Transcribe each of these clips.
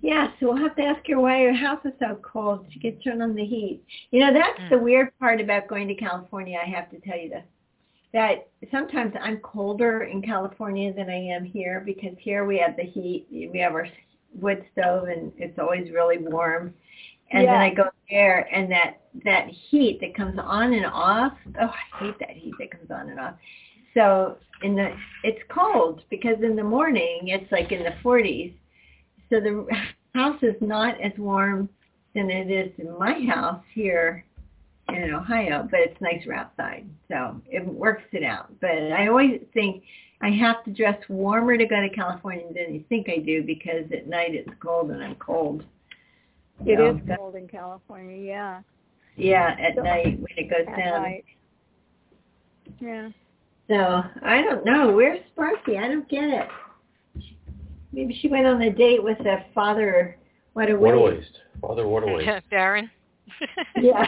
Yeah, so we'll have to ask her why her house is so cold. She could turn on the heat. You know, that's Mm. the weird part about going to California, I have to tell you this. That sometimes I'm colder in California than I am here because here we have the heat. We have our wood stove and it's always really warm. And then I go there and that heat that comes on and off, oh, I hate that heat that comes on and off. So it's cold because in the morning it's like in the 40s. So the house is not as warm than it is in my house here in Ohio, but it's nicer outside. So it works it out. But I always think I have to dress warmer to go to California than you think I do because at night it's cold and I'm cold. It is cold in California, yeah. Yeah, at night when it goes down. Night. Yeah. So I don't know. Where's Sparky? I don't get it. Maybe she went on a date with a Father Waterwaste. Father Waterwaste. Baron. Yeah.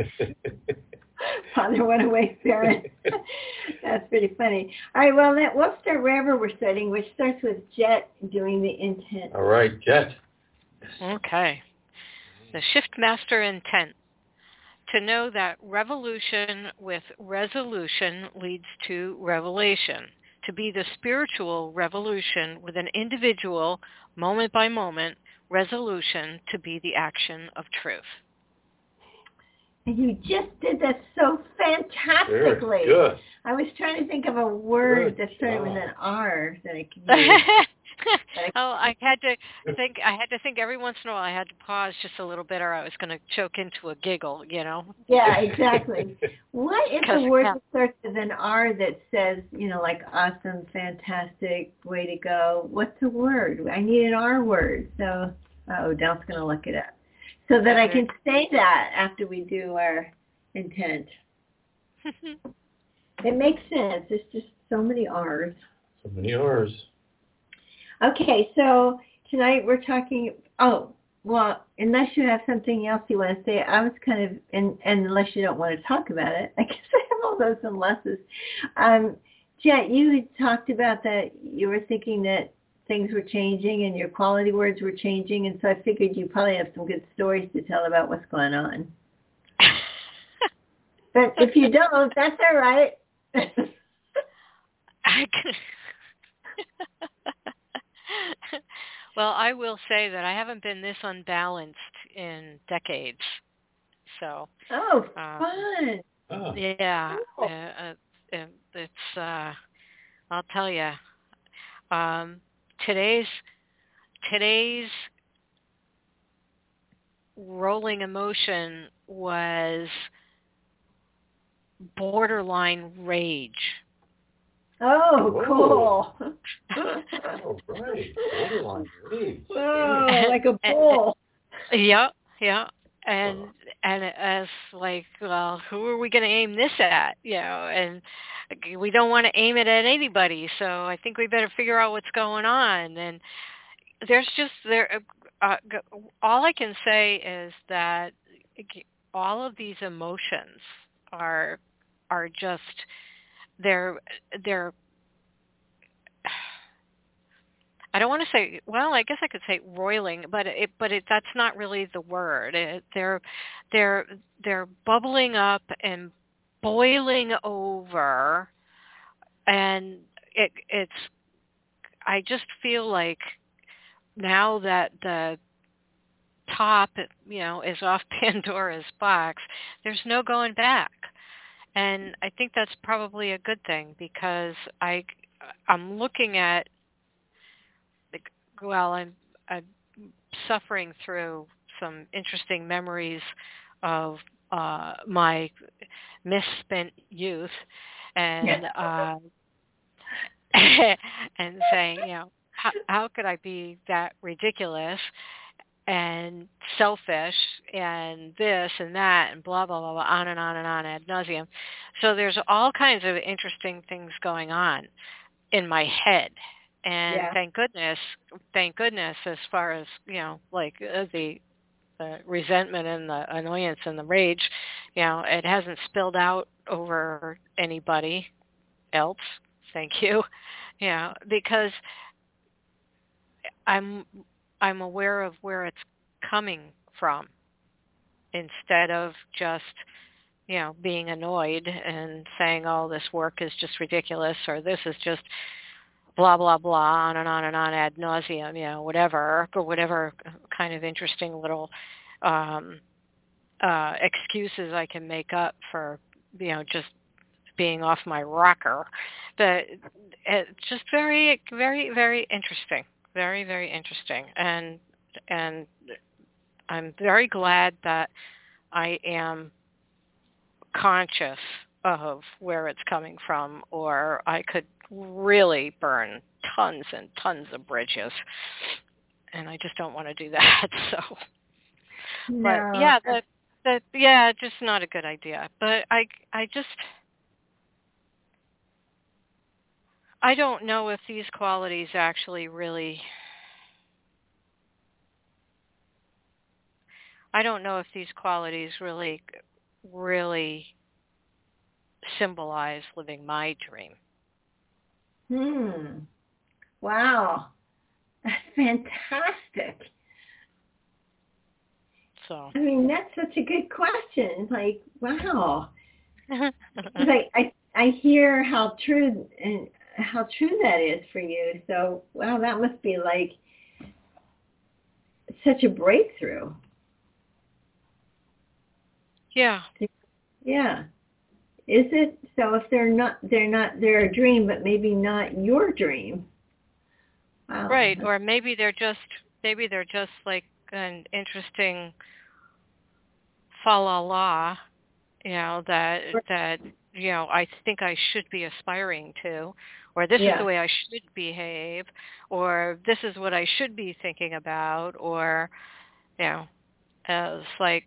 Father Waterwaste Baron. That's pretty funny. All right, well, we'll start wherever we're starting, which starts with Jet doing the intent. All right, Jet. Okay. The Shift Master Intent. To know that revolution with resolution leads to revelation. To be the spiritual revolution with an individual, moment-by-moment resolution to be the action of truth. And you just did that so fantastically. Good. I was trying to think of a word that started with an R that I could use. Oh, I had to think every once in a while. I had to pause just a little bit, or I was going to choke into a giggle. Yeah, exactly. What is the word that starts with an R that says, like awesome, fantastic, way to go? What's the word? I need an R word. So, Dell's going to look it up so that I can say that after we do our intent. It makes sense. There's just so many R's. So many R's. Okay, so tonight we're talking, unless you have something else you want to say, I was kind of, and unless you don't want to talk about it, I guess I have all those unlesses. Jet, you had talked about that you were thinking that things were changing and your quality words were changing, and so I figured you probably have some good stories to tell about what's going on. But if you don't, that's all right. Well, I will say that I haven't been this unbalanced in decades. So. Oh, fun! Yeah, cool. It's. I'll tell you. Today's rolling emotion was borderline rage. Oh, cool. Oh, right. Borderline rage. Oh, like a bull. Yeah. And as like, well, who are we going to aim this at? And we don't want to aim it at anybody. So I think we better figure out what's going on. And there's just all I can say is that all of these emotions are just they're I don't want to say, well, I guess I could say roiling, but that's not really the word. They're bubbling up and boiling over, and it's I just feel like now that the top, is off Pandora's box, there's no going back. And I think that's probably a good thing because I'm looking at, I'm suffering through some interesting memories of my misspent youth, and and saying, how could I be that ridiculous and selfish and this and that and blah, blah, blah, blah, on and on and on ad nauseum. So there's all kinds of interesting things going on in my head. And thank goodness, as far as, the resentment and the annoyance and the rage, it hasn't spilled out over anybody else. Thank you. Because I'm I'm aware of where it's coming from instead of just, being annoyed and saying, oh, this work is just ridiculous, or this is just blah, blah, blah, on and on ad nauseum, whatever kind of interesting little excuses I can make up for, just being off my rocker. But it's just very, very, very interesting. Very, very interesting. And I'm very glad that I am conscious of where it's coming from, or I could really burn tons and tons of bridges. And I just don't want to do that. So, No. but yeah, just not a good idea. But I don't know if these qualities actually really, really symbolize living my dream. Wow. That's fantastic. So, I mean, that's such a good question. It's like, wow. Like I hear how true that is for you. So, wow, that must be like such a breakthrough. Yeah. Yeah. Is it? So if they're a dream, but maybe not your dream. Wow. Right. Or maybe they're just like an interesting fa la la, that I think I should be aspiring to, or this is the way I should behave, or this is what I should be thinking about, or it's like,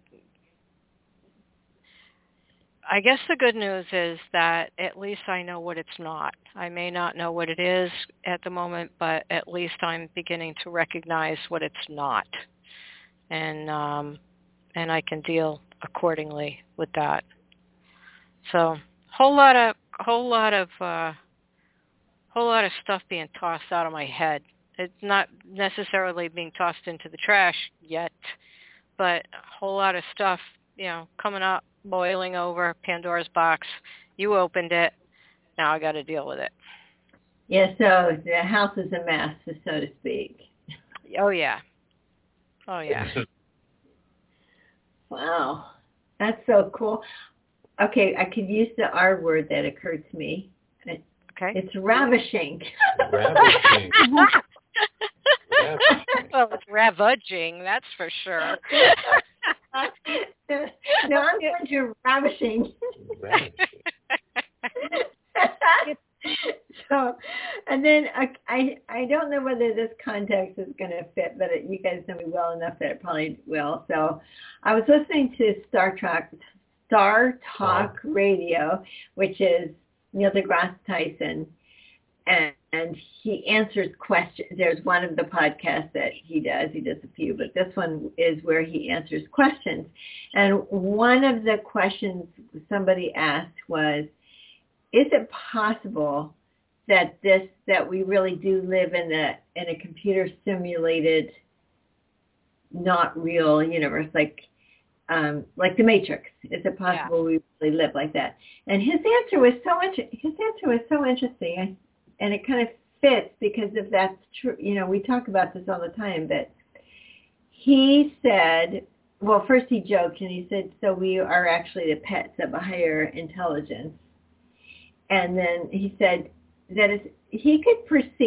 I guess the good news is that at least I know what it's not. I may not know what it is at the moment, but at least I'm beginning to recognize what it's not, and I can deal accordingly with that. So, whole lot of stuff being tossed out of my head. It's not necessarily being tossed into the trash yet, but a whole lot of stuff, coming up, boiling over, Pandora's box. You opened it. Now I got to deal with it. Yeah, so the house is a mess, so to speak. Oh, yeah. Oh, yeah. Wow. That's so cool. Okay, I could use the R word that occurred to me. Okay. It's ravishing. Ravishing. Well, it's ravaging, that's for sure. No, I'm going to ravishing. So, and then I don't know whether this context is going to fit, but you guys know me well enough that it probably will. So I was listening to Star Talk Radio, which is Neil deGrasse Tyson, and he answers questions. There's one of the podcasts that he does a few, but this one is where he answers questions. And one of the questions somebody asked was, is it possible that we really do live in a computer simulated, not real universe, like the Matrix? Is it possible we really live like that? And his answer was so interesting, and it kind of fits, because if that's true, we talk about this all the time. But he said, well, first he joked and he said, so we are actually the pets of a higher intelligence. And then he said that he could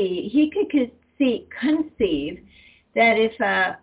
conceive that if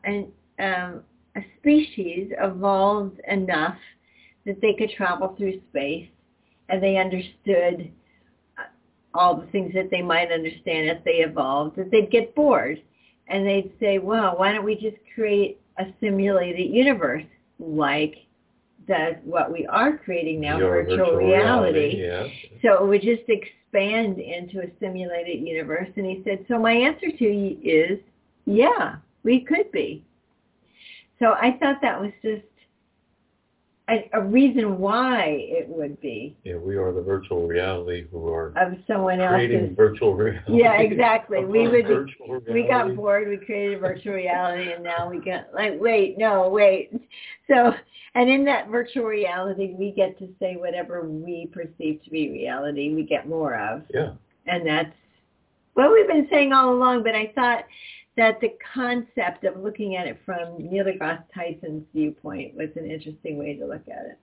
a species evolved enough that they could travel through space, and they understood all the things that they might understand as they evolved, that they'd get bored. And they'd say, well, why don't we just create a simulated universe like what we are creating now, virtual reality. Yes. So it would just expand into a simulated universe. And he said, so my answer to you is, yeah, we could be. So I thought that was just, a reason why it would be. Yeah, we are the virtual reality who are of someone creating else's. virtual reality. Yeah, exactly. We We got bored. We created virtual reality, and now we get like, wait. So, and in that virtual reality, we get to say whatever we perceive to be reality. We get more of. Yeah. And that's what we've been saying all along. But I thought that the concept of looking at it from Neil deGrasse Tyson's viewpoint was an interesting way to look at it.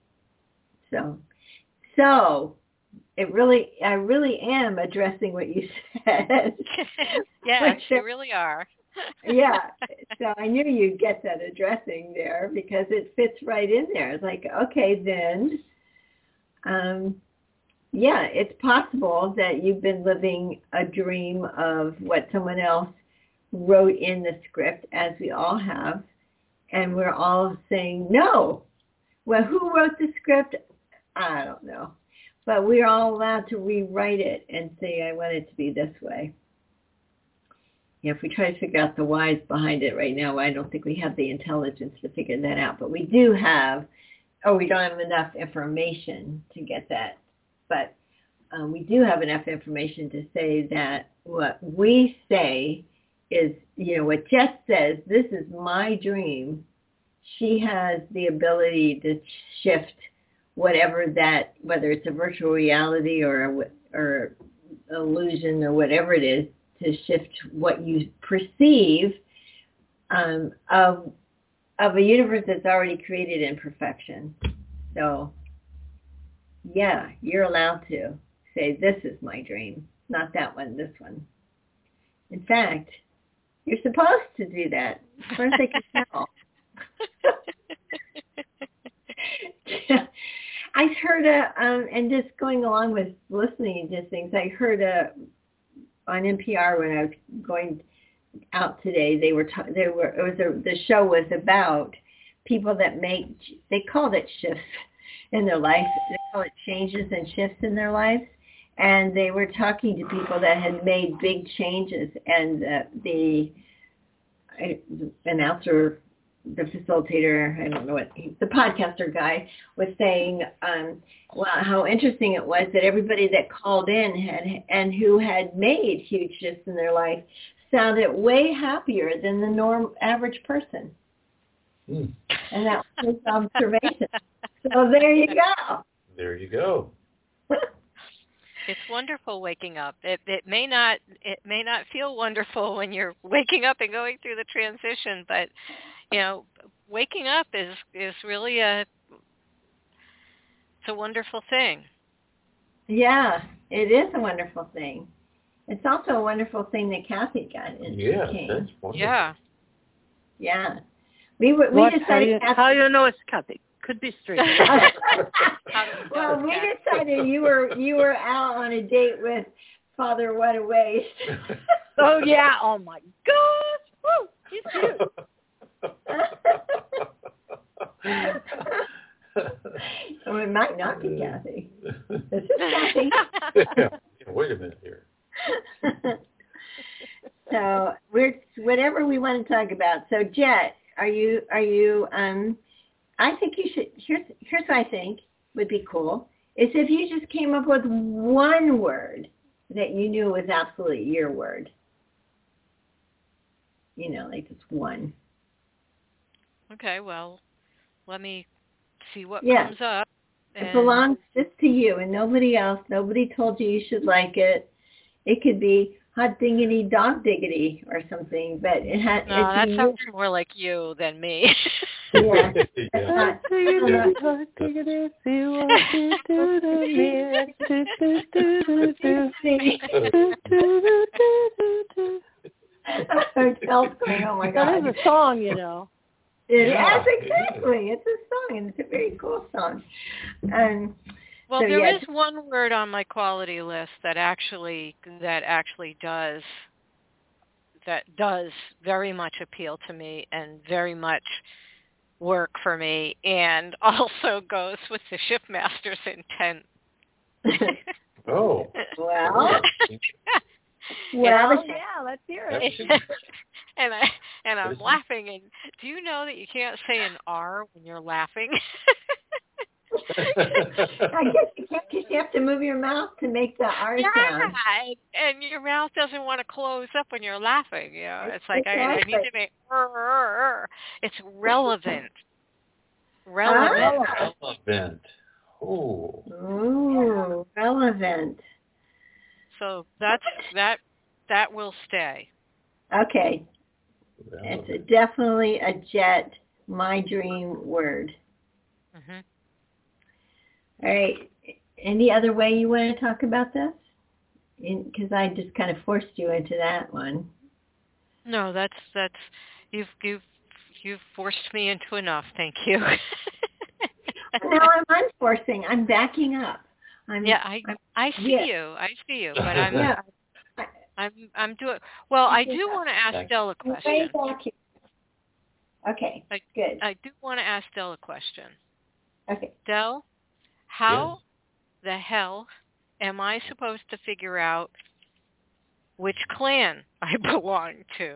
So I really am addressing what you said. Yes, you really are. Yeah. So I knew you'd get that addressing there because it fits right in there. It's like, okay, then, yeah, it's possible that you've been living a dream of what someone else wrote in the script, as we all have, and we're all saying, no. Well, who wrote the script? I don't know. But we're all allowed to rewrite it and say, I want it to be this way. Yeah, if we try to figure out the whys behind it right now, I don't think we have the intelligence to figure that out. But we do have, we don't have enough information to get that. But we do have enough information to say that what we say is, what Jess says, this is my dream. She has the ability to shift whatever that, whether it's a virtual reality or illusion or whatever it is, to shift what you perceive of a universe that's already created in perfection. So, yeah, you're allowed to say, this is my dream, not that one, this one. In fact, you're supposed to do that, as far as I can tell. I heard and just going along with listening to things, I heard on NPR when I was going out today. The show was about people that they called it shifts in their life. They call it changes and shifts in their lives. And they were talking to people that had made big changes, and the announcer, the facilitator, I don't know the podcaster guy was saying, how interesting it was that everybody that called in and who had made huge shifts in their life sounded way happier than the average person. And that was his observation. So there you go. There you go. It's wonderful waking up. It may not feel wonderful when you're waking up and going through the transition, but waking up is really it's a wonderful thing. Yeah, it is a wonderful thing. It's also a wonderful thing that Kathy got into. Yeah, that's wonderful. Yeah. Yeah. We decided. How do you know it's Kathy? Could be straight. Well, we decided you were out on a date with Father What a Waste. Oh yeah! Oh my gosh! Woo! He's cute. So it might not be Kathy. This is Kathy. Yeah, wait a minute here. So whatever we want to talk about. So Jet, are you I think you should, here's what I think would be cool, is if you just came up with one word that you knew was absolutely your word. Like just one. Okay, well, let me see what comes up. It belongs just to you and nobody else. Nobody told you should like it. It could be hot diggity, dog diggity or something, but it has... No, that sounds more like you than me. Yeah. Yeah. Oh my God. That is a song, It is, exactly. It's a song, and it's a very cool song. Well, there is one word on my quality list that actually does very much appeal to me and very much work for me, and also goes with the shipmaster's intent. Oh. Well, yeah, let's hear it. And I'm laughing. And do you know that you can't say an R when you're laughing? I guess you can't because you have to move your mouth to make the R sound. And your mouth doesn't want to close up when you're laughing. You know, it's like I Exactly. need to make. It's relevant. Relevant. Relevant. Oh. Ooh, relevant. So that will stay. Okay. It's definitely a jet, my dream word. Mhm. All right. Any other way you want to talk about this? Because I just kind of forced you into that one. No, that's you've forced me into enough. Thank you. No, I'm unforcing. I'm backing up. I see you. I see you, but I'm doing well. I do want to ask Del a question. Way back here. Okay, good. I do want to ask Del a question. Okay. Del, how the hell am I supposed to figure out which clan I belong to?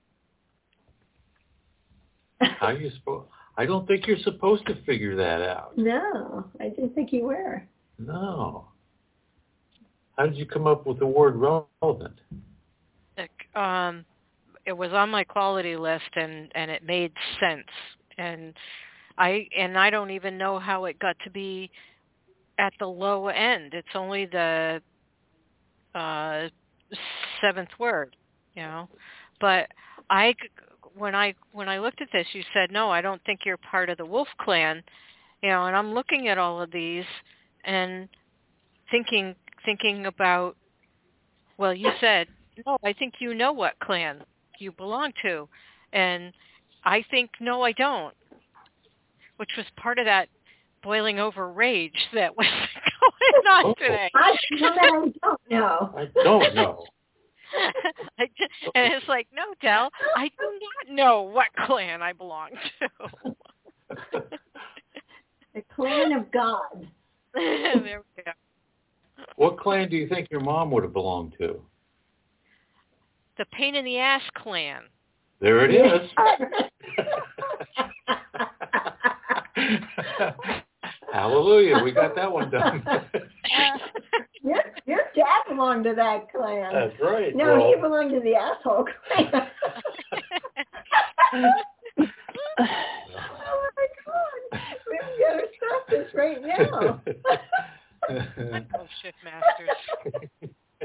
How you supposed? I don't think you're supposed to figure that out. No, I didn't think you were. No. How did you come up with the word relevant? It was on my quality list, and it made sense. And I don't even know how it got to be at the low end. It's only the seventh word, you know. But when I looked at this, you said, no, I don't think you're part of the Wolf Clan, you know. And I'm looking at all of these and thinking about, well, you said, no, I think you know what clan you belong to, and I think, no, I don't, which was part of that boiling over rage that was going on today. I don't know. I don't know. And it's like, no, Del, I do not know what clan I belong to. The clan of God. There we go. What clan do you think your mom would have belonged to? The pain in the ass clan. There it is. Hallelujah. We got that one done. Your dad belonged to that clan. That's right. No, he belonged to the asshole clan. Oh my God. We better stop this right now. Oh, shit, masters.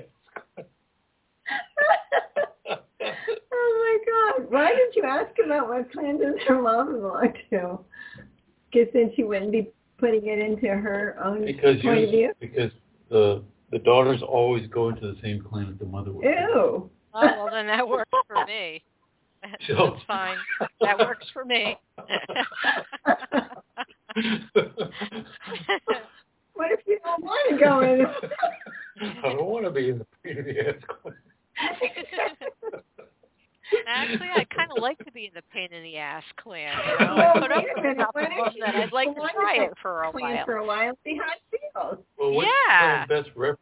Oh my God. Why did you ask about what clan does her mom belong to? Because then she wouldn't be putting it into her own point of view? Because the daughters always go into the same clan as the mother would. Ew. Oh, well, then that works for me. That's fine. That works for me. What if you don't want to go in? I don't want to be in the pain in the ass clan. Actually, I kind of like to be in the pain in the ass clan. You know, I put up with enough of them that I'd like to try it for a while. See how it feels. Well, which Yeah. clan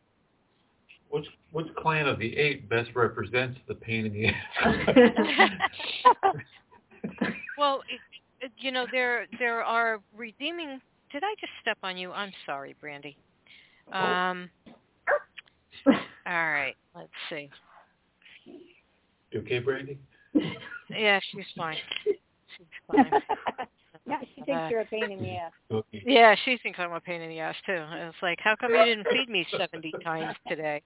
which clan of the 8 best represents the pain in the ass? Well, you know, there are redeeming. Did I just step on you? I'm sorry, Brandy. All right, let's see. You okay, Brandy? Yeah, she's fine. She's fine. Yeah, she thinks you're a pain in the ass. Okay. Yeah, she thinks I'm a pain in the ass too. And it's like, how come you didn't feed me 70 times today?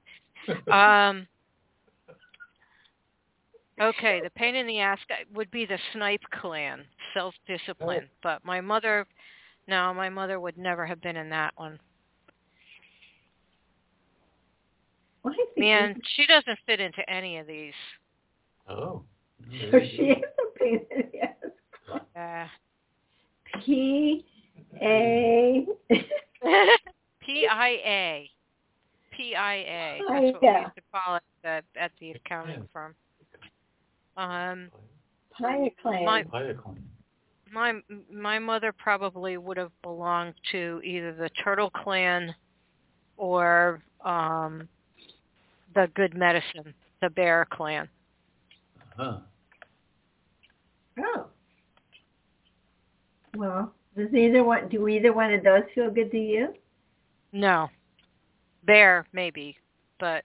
Okay, the pain in the ass would be the Snipe clan, self-discipline. Oh. But my mother would never have been in that one. Man, she doesn't fit into any of these. Oh. So she is a pain in the ass. P-A... P-I-A. P-I-A. That's what we used to call it at the accounting firm. Paya clan. My mother probably would have belonged to either the Turtle Clan or the Good Medicine, the Bear Clan. Huh. Oh. Well, Do either one of those feel good to you? No, bear maybe, but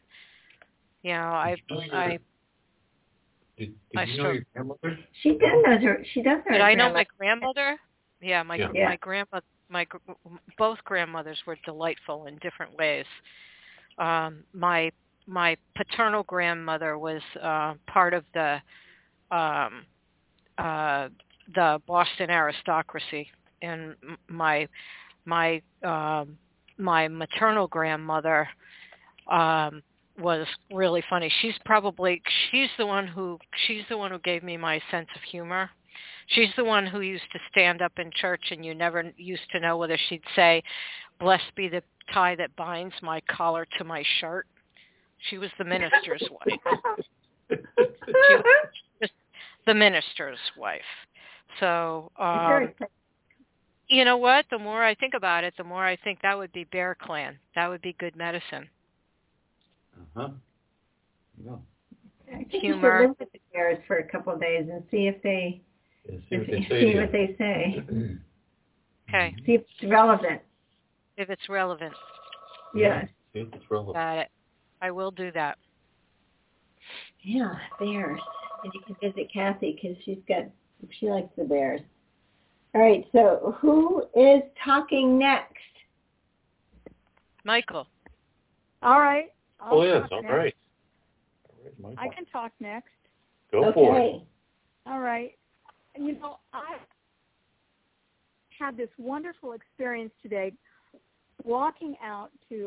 Did I you know struggle. your grandmother? She does know Did I know grandma. my grandmother? Yeah, Yeah. my grandmother, both grandmothers were delightful in different ways. My paternal grandmother was part of um, the Boston aristocracy, and my my maternal grandmother was really funny. She's the one who gave me my sense of humor. She's the one who used to stand up in church, and you never used to know whether she'd say, "Blessed be the tie that binds my collar to my shirt." She was the minister's wife. She was just the minister's wife. So, you know what? The more I think about it, the more I think that would be Bear Clan. That would be good medicine. Uh-huh. Yeah. I think Humor. you should live with the bears for a couple of days and see if they See what they say. Okay. See if it's relevant. If it's relevant. Yes. See if it's relevant. Got it. I will do that. Yeah, bears. And you can visit Kathy because she likes the bears. All right. So who is talking next? Michael. All right. Yes. All right. I can talk next. Go for it. All right. I had this wonderful experience today walking out to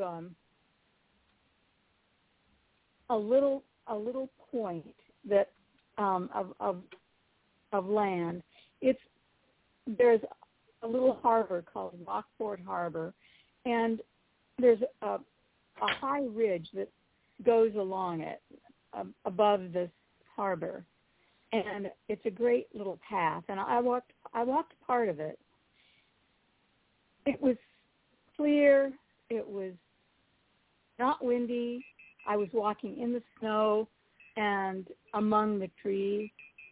a little point that of land. There's a little harbor called Rockport Harbor, and there's a high ridge that goes along it above this harbor, and it's a great little path. And I walked part of it. It was clear. It was not windy. I was walking in the snow and among the trees.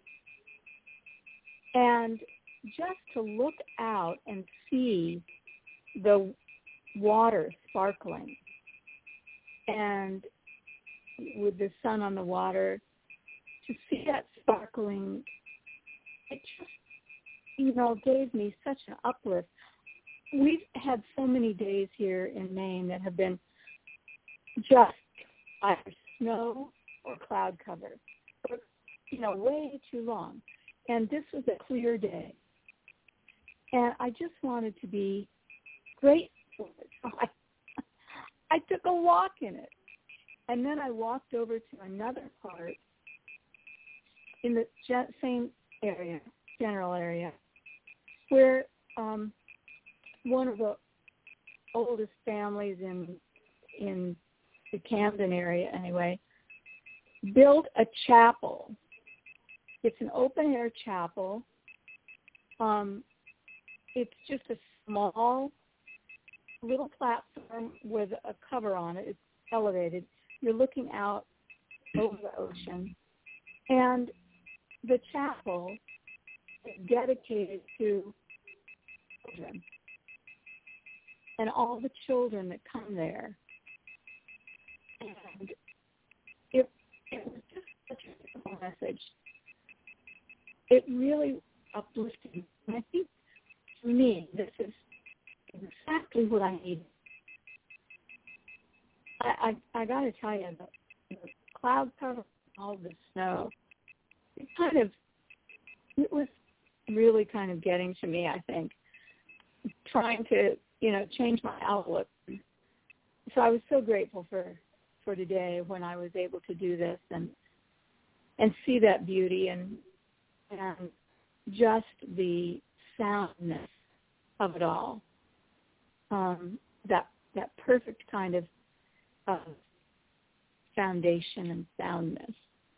And just to look out and see the water sparkling and with the sun on the water, to see that sparkling, it just, gave me such an uplift. We've had so many days here in Maine that have been just either snow or cloud cover, way too long. And this was a clear day. And I just wanted to be grateful. So I took a walk in it. And then I walked over to another part in the same area, general area, where one of the oldest families in the Camden area, anyway, built a chapel. It's an open-air chapel. It's just a small little platform with a cover on it. It's elevated. You're looking out over the ocean. And the chapel is dedicated to children and all the children that come there. And it was just such a simple message. It really uplifted me. And I think for me, this is exactly what I needed. I got to tell you, the cloud cover, all the snow, it was really kind of getting to me, I think, trying to, change my outlook. So I was so grateful for today when I was able to do this and see that beauty and just the soundness of it all. That perfect kind of foundation and soundness.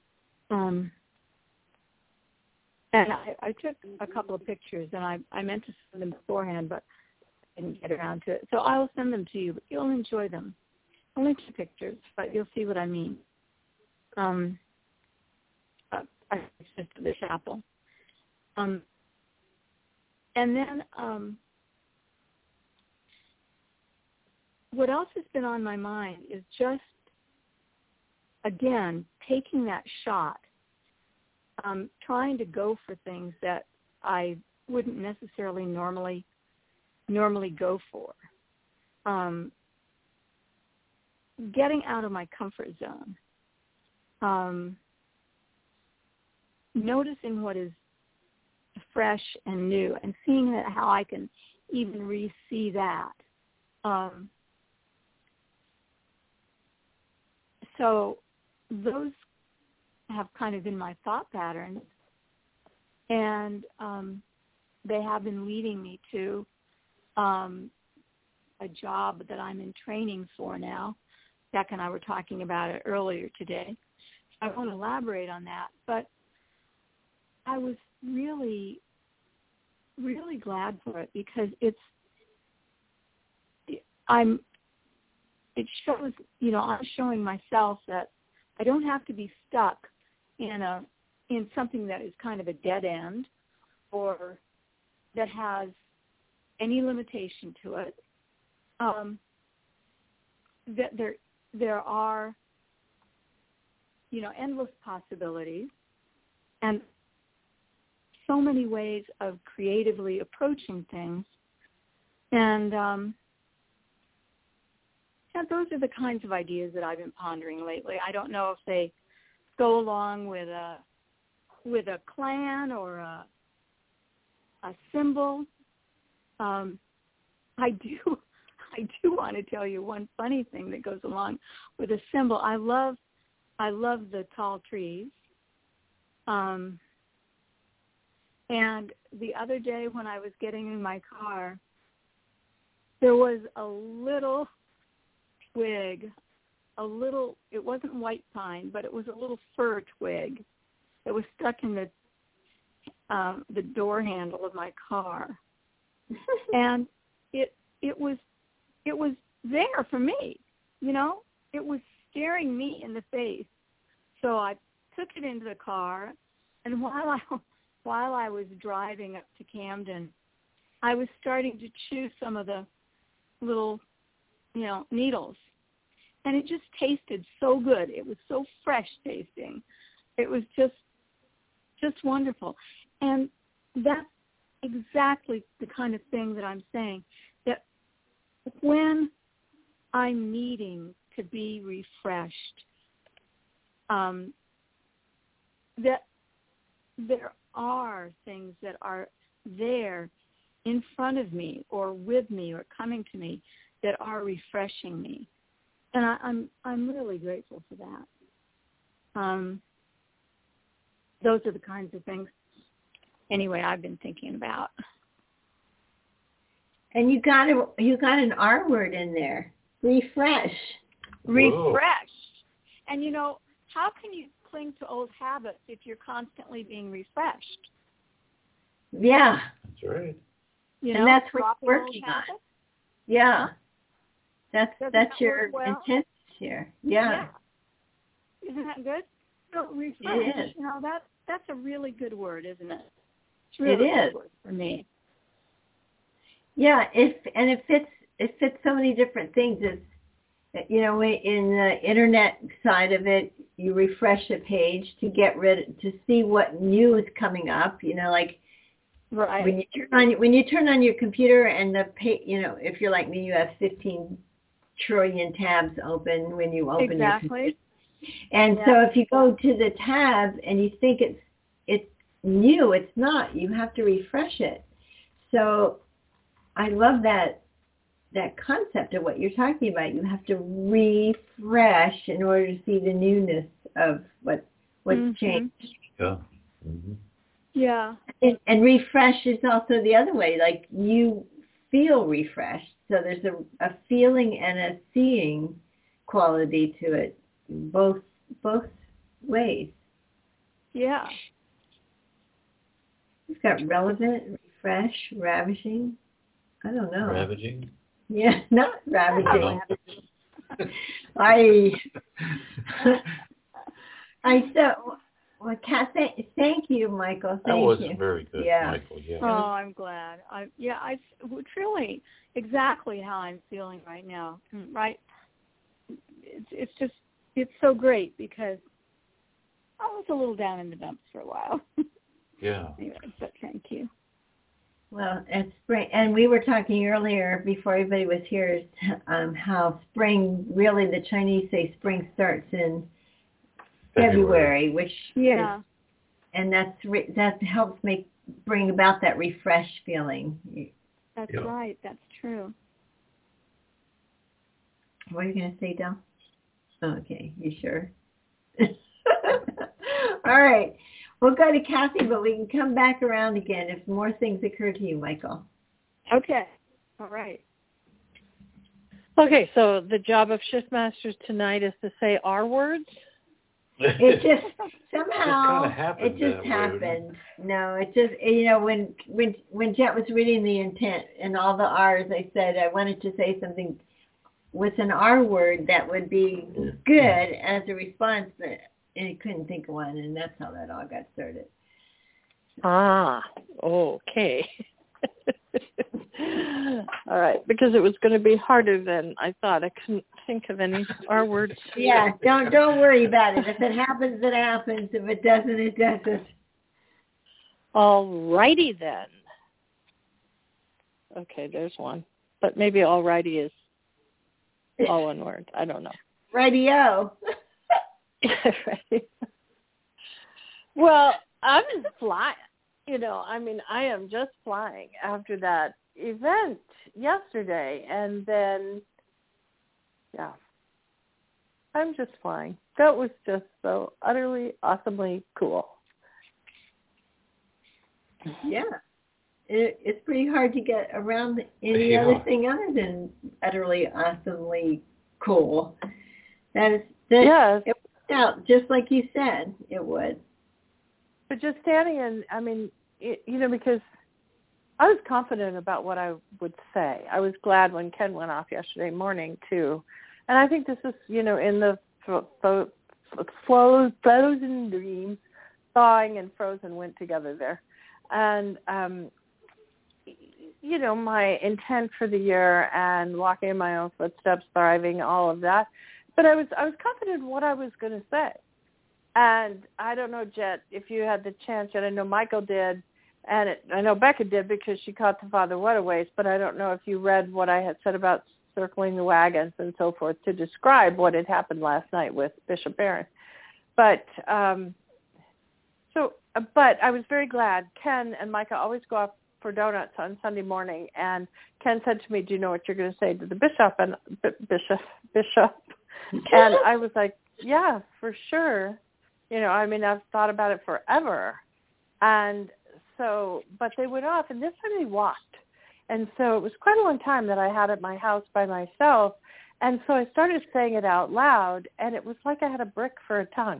And I took a couple of pictures, and I meant to send them beforehand, but I didn't get around to it. So I will send them to you, but you'll enjoy them. Only 2 pictures, but you'll see what I mean. It's just the chapel. And And then what else has been on my mind is just, again, taking that shot, trying to go for things that I wouldn't necessarily normally go for. Getting out of my comfort zone. Noticing what is fresh and new, and seeing how I can even re-see that. So those have kind of been my thought patterns, and they have been leading me to a job that I'm in training for now. Beck and I were talking about it earlier today. I won't elaborate on that, but I was really, really glad for it because it shows, I'm showing myself that I don't have to be stuck in something that is kind of a dead end or that has any limitation to it. That there are, endless possibilities and so many ways of creatively approaching things. And those are the kinds of ideas that I've been pondering lately. I don't know if they go along with a clan or a symbol. I do want to tell you one funny thing that goes along with a symbol. I love the tall trees. And the other day when I was getting in my car, there was a little twig, it wasn't white pine, but it was a little fir twig that was stuck in the door handle of my car. And it was there for me, it was staring me in the face. So I took it into the car, and while I was driving up to Camden, I was starting to chew some of the little, needles. And it just tasted so good. It was so fresh tasting. It was just wonderful. And that's exactly the kind of thing that I'm saying, that when I'm needing to be refreshed, that there are things that are there in front of me or with me or coming to me that are refreshing me. And I'm really grateful for that. Those are the kinds of things, anyway, I've been thinking about. And you got an R word in there. Refresh. Refresh. And how can you cling to old habits if you're constantly being refreshed? Yeah. That's right. And that's what you're working on. Yeah. That's your intent here. Yeah. Isn't that good? So refresh. It is. That's a really good word, isn't it? It's really a good word for me. Yeah, it fits so many different things. It's, in the internet side of it, you refresh a page to see what new is coming up. Right. When you turn on your computer and the page, if you're like me, you have 15 trillion tabs open when you open your computer. And so if you go to the tab and you think it's new, it's not. You have to refresh it. So I love that concept of what you're talking about. You have to refresh in order to see the newness of what's changed. Yeah. Mm-hmm. Yeah. And refresh is also the other way. Like you feel refreshed. So there's a feeling and a seeing quality to it, both ways. Yeah. We've got relevant, refresh, ravishing. I don't know. Ravaging? Yeah, not ravaging. Well, Kat, thank you, Michael. That Thank was you. very good, Yeah. Michael. Yeah. Oh, I'm glad. It's really exactly how I'm feeling right now. Right? It's so great because I was a little down in the dumps for a while. Yeah. Anyway, but thank you. Well, it's spring, and we were talking earlier before everybody was here how spring, really the Chinese say spring starts in February, which Yeah. is, and that helps bring about that refreshed feeling. That's Yeah. right. That's true. What are you going to say, Del? Okay, you sure? All right. We'll go to Kathy, but we can come back around again if more things occur to you, Michael. Okay. All right. Okay, so the job of shift masters tonight is to say our words. It just somehow happened it just that way, happened. No, it just when Jet was reading the intent and all the R's, I said I wanted to say something with an R word that would be good as a response, but I couldn't think of one, and that's how that all got started. Ah, okay. All right, because it was going to be harder than I thought. I couldn't think of any R words. Yeah, don't worry about it. If it happens, it happens. If it doesn't, it doesn't. All righty then. Okay, there's one. But maybe all righty is all one word. I don't know. Radio. Right. Well, I'm just flying. I am just flying after that event yesterday. And then, yeah, I'm just flying. That was just so utterly, awesomely cool. Yeah. It's pretty hard to get around any other thing other than utterly, awesomely cool. Yes. It worked out just like you said it would. But just standing in, because I was confident about what I would say. I was glad when Ken went off yesterday morning, too. And I think this is, in the frozen dreams, thawing and frozen went together there. And, my intent for the year and walking in my own footsteps, thriving, all of that. But I was confident in what I was going to say. And I don't know, Jet, if you had the chance yet. I know Michael did, and I know Becca did because she caught the Father Whataways, but I don't know if you read what I had said about circling the wagons and so forth to describe what had happened last night with Bishop Barron. But but I was very glad. Ken and Micah always go off for donuts on Sunday morning, and Ken said to me, "Do you know what you're going to say to the bishop?" And bishop, and I was like, "Yeah, for sure." I've thought about it forever. And so, but they went off, and this time they walked. And so it was quite a long time that I had at my house by myself. And so I started saying it out loud, and it was like I had a brick for a tongue.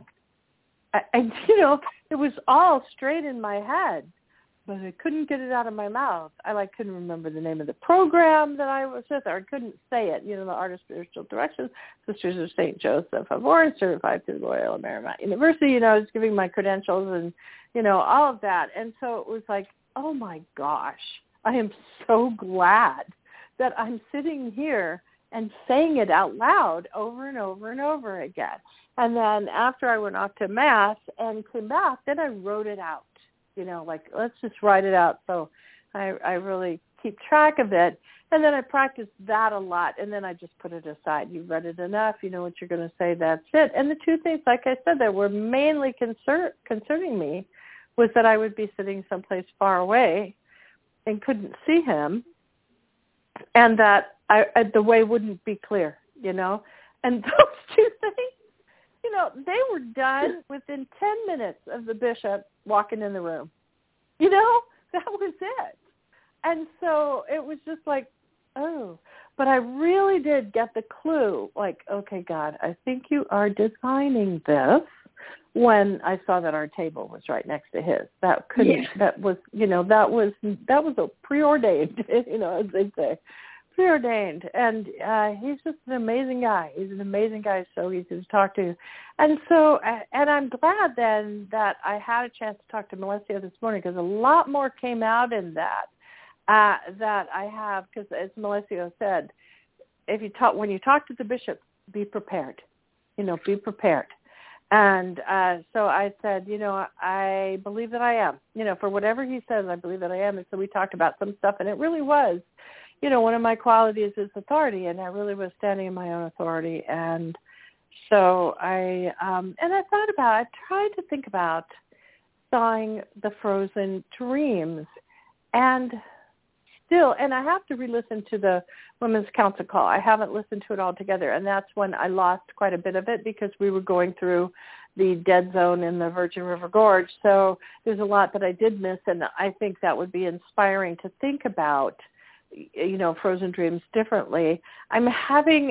It was all straight in my head, but I couldn't get it out of my mouth. I couldn't remember the name of the program that I was with, or I couldn't say it. The Art of Spiritual Direction, Sisters of St. Joseph of Orange, certified through Loyola Marymount University. I was giving my credentials and, all of that. And so it was like, oh my gosh, I am so glad that I'm sitting here and saying it out loud over and over and over again. And then after I went off to Mass and came back, then I wrote it out. Let's just write it out. So I really keep track of it. And then I practiced that a lot. And then I just put it aside. You've read it enough. You know what you're going to say. That's it. And the two things, like I said, that were mainly concerning me was that I would be sitting someplace far away and couldn't see him. And that the way wouldn't be clear, And those two things, they were done within 10 minutes of the bishop walking in the room. That was it. And so it was just like, oh. But I really did get the clue, okay, God, I think you are designing this when I saw that our table was right next to his. That couldn't, that was a preordained, as they say, preordained, and he's just an amazing guy. He's an amazing guy, so easy to talk to. And so, and I'm glad then that I had a chance to talk to Melissa this morning, because a lot more came out in that I have, because as Melissa said, when you talk to the bishop, be prepared. Be prepared. And so I said, I believe that I am. For whatever he says, I believe that I am. And so we talked about some stuff, and it really was, one of my qualities is authority, and I really was standing in my own authority. And so I tried to think about thawing the frozen dreams, and I have to re-listen to the Women's Council call. I haven't listened to it all together, and that's when I lost quite a bit of it, because we were going through the dead zone in the Virgin River Gorge. So there's a lot that I did miss, and I think that would be inspiring to think about, frozen dreams differently. I'm having,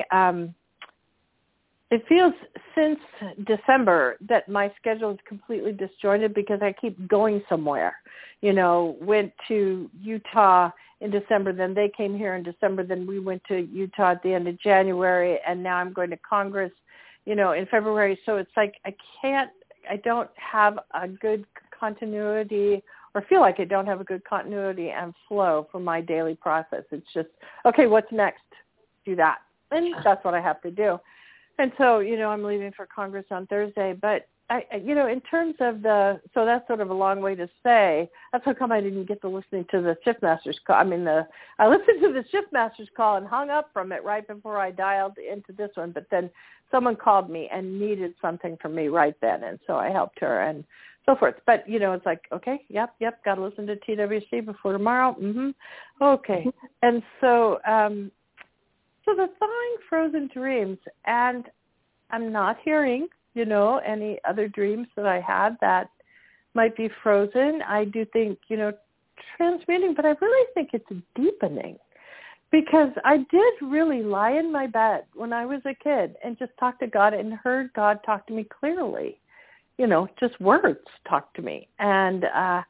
it feels since December that my schedule is completely disjointed, because I keep going somewhere. Went to Utah in December, then they came here in December, then we went to Utah at the end of January, and now I'm going to Congress, in February. So it's like I don't have a good continuity, or feel like I don't have a good continuity and flow for my daily process. It's just, okay, what's next? Do that. And that's what I have to do. And so, I'm leaving for Congress on Thursday, but in terms of so that's sort of a long way to say, that's how come I didn't get to listening to the Shiftmasters call. I listened to the Shiftmasters call and hung up from it right before I dialed into this one, but then someone called me and needed something from me right then, and so I helped her and so forth. But, it's like, okay, yep, got to listen to TWC before tomorrow. Okay. And so, so the thawing frozen dreams, and I'm not hearing, any other dreams that I had that might be frozen. I do think, transmuting, but I really think it's deepening, because I did really lie in my bed when I was a kid and just talk to God and heard God talk to me clearly, just words talk to me. And,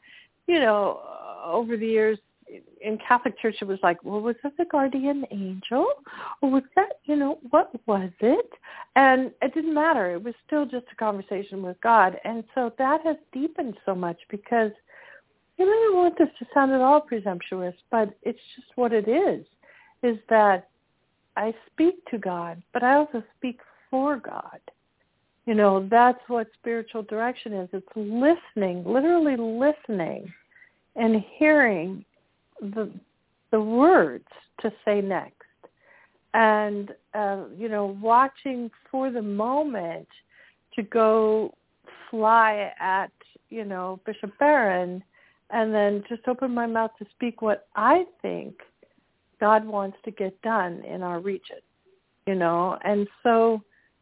over the years, in Catholic Church, it was like, well, was that the guardian angel? Or was that, what was it? And it didn't matter. It was still just a conversation with God. And so that has deepened so much, because, I don't want this to sound at all presumptuous, but it's just what it is that I speak to God, but I also speak for God. That's what spiritual direction is. It's listening, literally listening and hearing the words to say next, and watching for the moment to go fly at Bishop Barron, and then just open my mouth to speak what I think God wants to get done in our region, and so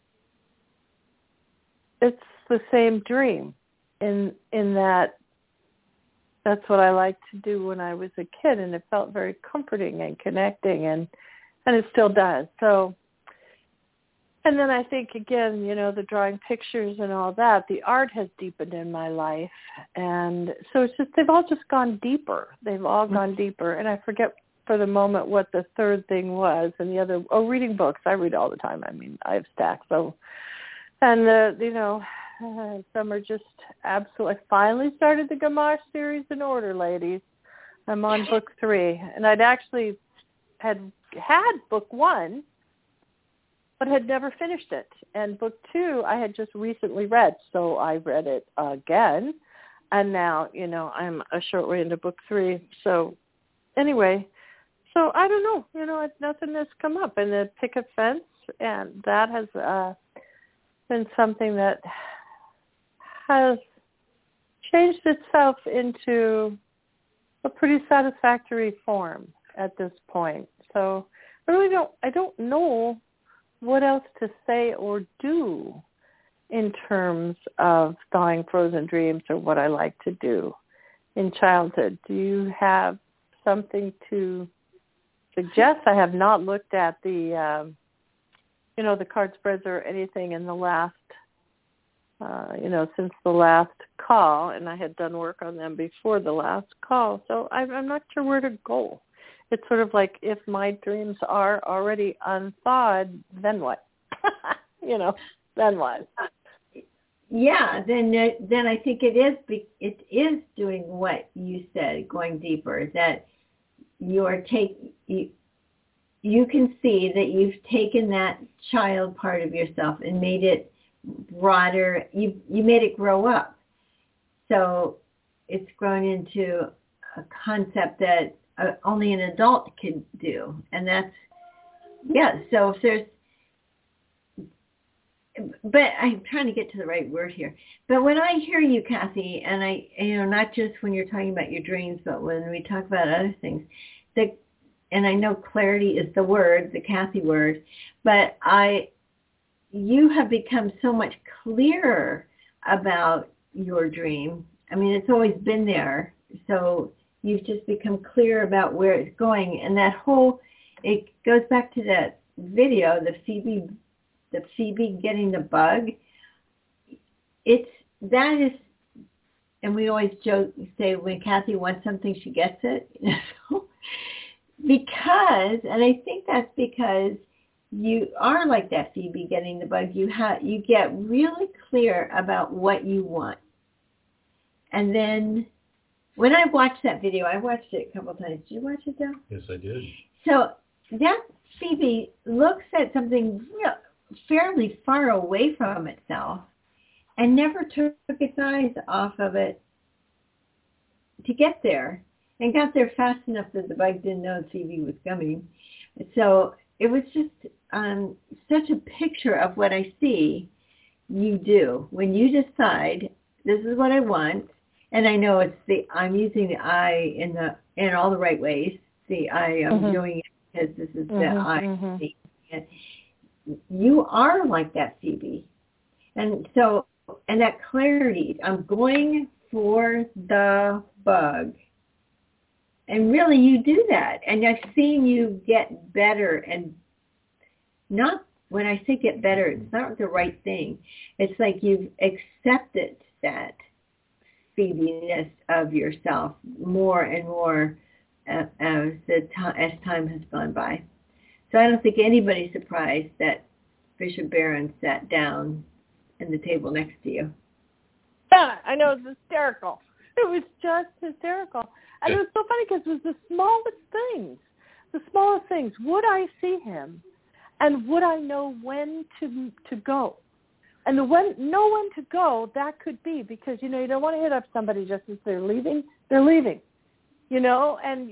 it's the same dream in that. That's what I liked to do when I was a kid, and it felt very comforting and connecting, and it still does. So, and then I think, again, the drawing pictures and all that, the art has deepened in my life. And so it's just, they've all just gone deeper. They've all gone deeper. And I forget for the moment what the third thing was. And the other, reading books. I read all the time. I have stacks. So, and, some are just absolutely. I finally started the Gamache series in order, ladies. I'm on book 3, and I'd actually had book 1, but had never finished it. And book 2, I had just recently read, so I read it again, and now I'm a short way into book 3. So anyway, so I don't know. Nothing has come up, and the picket fence, and that has been something that has changed itself into a pretty satisfactory form at this point. So I don't know what else to say or do in terms of thawing frozen dreams, or what I like to do in childhood. Do you have something to suggest? I have not looked at the card spreads or anything in the last since the last call, and I had done work on them before the last call, so I'm not sure where to go. it's sort of like if my dreams are already unthawed, then what? Then what? Yeah, then I think it is doing what you said, going deeper. That you can see that you've taken that child part of yourself and made it broader. You made it grow up, so it's grown into a concept that only an adult can do, and that's So if there's but I'm trying to get to the right word here. But when I hear you, Kathy, and I, not just when you're talking about your dreams, but when we talk about other things, and I know clarity is the word, the Kathy word, but you have become so much clearer about your dream. I mean, it's always been there. So you've just become clear about where it's going. And it goes back to that video, the Phoebe getting the bug. And we always say when Kathy wants something, she gets it. And I think that's because you are like that Phoebe getting the bug. You get really clear about what you want. And then when I watched that video, I watched it a couple of times. Did you watch it, Dale? Yes, I did. So that Phoebe looks at something fairly far away from itself and never took its eyes off of it to get there, and got there fast enough that the bug didn't know Phoebe was coming. So it was just such a picture of what I see you do when you decide this is what I want. And I know I'm using the I in all the right ways. The I am doing it because this is the I. You are like that, Phoebe. And so, and that clarity, I'm going for the bug. And really you do that. And I've seen you get better, and not, when I say get better, it's not the right thing. It's like you've accepted that Phoebe-ness of yourself more and more as time has gone by. So I don't think anybody's surprised that Bishop Barron sat down at the table next to you. Yeah, I know, it's hysterical. It was just hysterical. And it was so funny because it was the smallest things. Would I see him? And would I know when to go? And know when to go, that could be because, you don't want to hit up somebody just as they're leaving. They're leaving, and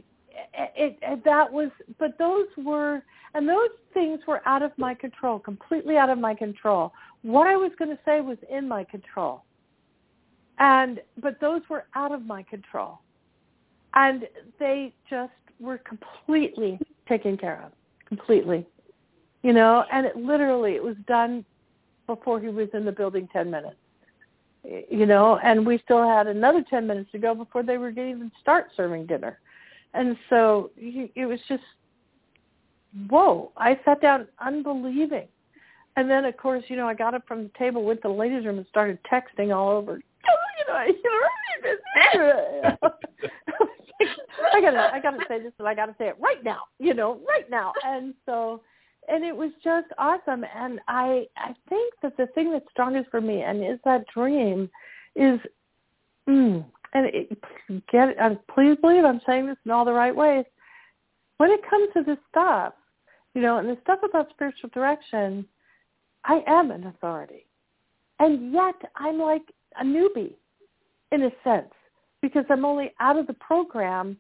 but those things were out of my control, completely out of my control. What I was going to say was in my control. But those were out of my control. And they just were completely taken care of, completely, and it was done before he was in the building 10 minutes, and we still had another 10 minutes to go before they were going to even start serving dinner. And so it was just, whoa, I sat down unbelieving. And then, of course, I got up from the table, went to the ladies' room and started texting all over. I gotta say this, and I gotta say it right now, right now. And so, and it was just awesome. And I think that the thing that's strongest for me, and is that dream, is, please believe I'm saying this in all the right ways. When it comes to this stuff, and the stuff about spiritual direction, I am an authority. And yet I'm like a newbie, in a sense, because I'm only out of the program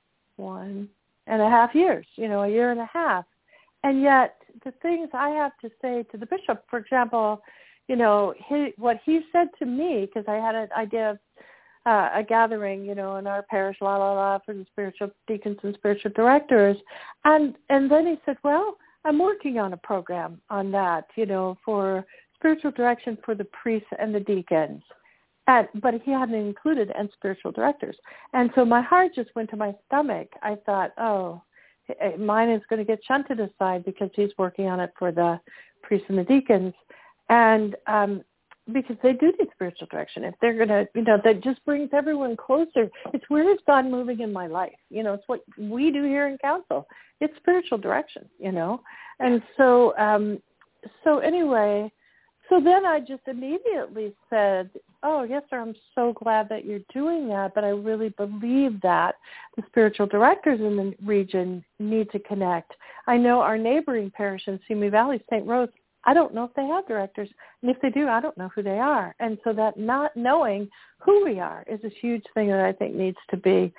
1.5 years, a year and a half. And yet the things I have to say to the bishop, for example, what he said to me, because I had an idea of a gathering, in our parish, for the spiritual deacons and spiritual directors. And then he said, well, I'm working on a program on that, for spiritual direction for the priests and the deacons. But he hadn't included and spiritual directors. And so my heart just went to my stomach. I thought, oh, mine is going to get shunted aside because he's working on it for the priests and the deacons. And because they do need spiritual direction. If they're going to, that just brings everyone closer. It's where is God moving in my life? It's what we do here in council. It's spiritual direction, And so, anyway, so then I just immediately said, oh, yes, sir, I'm so glad that you're doing that, but I really believe that the spiritual directors in the region need to connect. I know our neighboring parish in Simi Valley, St. Rose, I don't know if they have directors. And if they do, I don't know who they are. And so that not knowing who we are is a huge thing that I think needs to be,